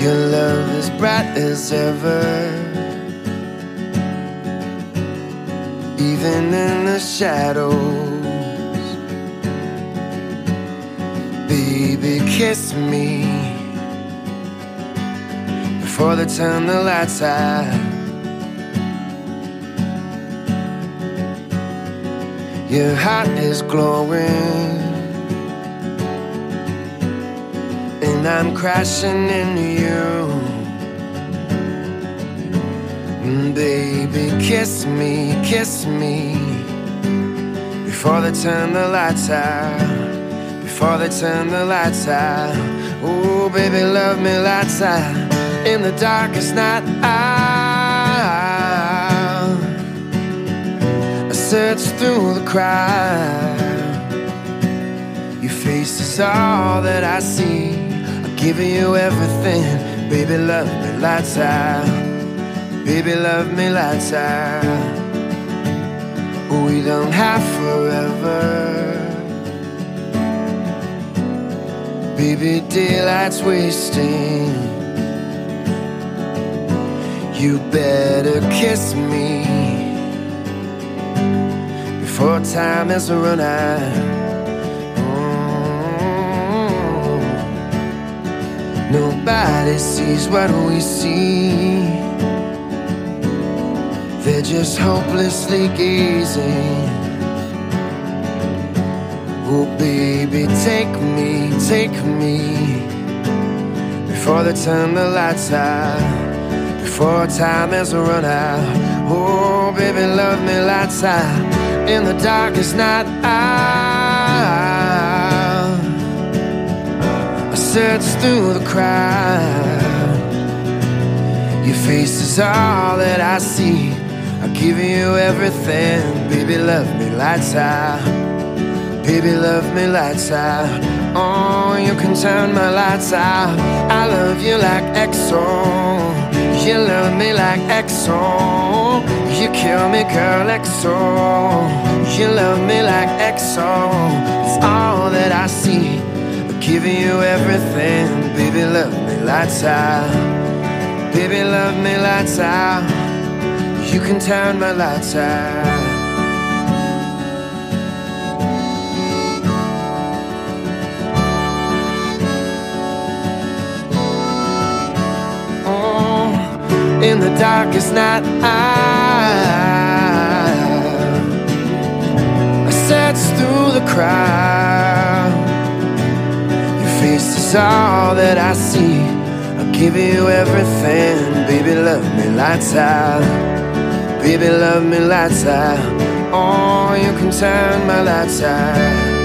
Your love is bright as ever, even in the shadows. Baby, kiss me before they turn the lights out. Your heart is glowing, and I'm crashing into you. Baby, kiss me before they turn the lights out. Before they turn the lights out. Oh, baby, love me lights out. In the darkest night, I search through the crowd. Your face is all that I see. I'll give you everything. Baby, love me lights out. Baby, love me lights out. We don't have forever. Baby, daylight's wasting. You better kiss me before time has run out. Nobody sees what we see. They're just hopelessly gazing. Oh, baby, take me before they turn the lights out. Before time has run out. Oh, baby, love me lights out. In the darkest night, I search through the crowd. Your face is all that I see. I'll give you everything. Baby, love me lights out. Baby, love me lights out. Oh, you can turn my lights out. I love you like XO. You love me like XO. You kill me, girl, XO. You love me like XO. It's all that I see. I'm giving you everything. Baby, love me lights out. Baby, love me lights out. You can turn my lights out. In the darkest night, I search through the crowd. Your face is all that I see. I'll give you everything. Baby, love me lights out. Baby, love me lights out. Oh, you can turn my lights out.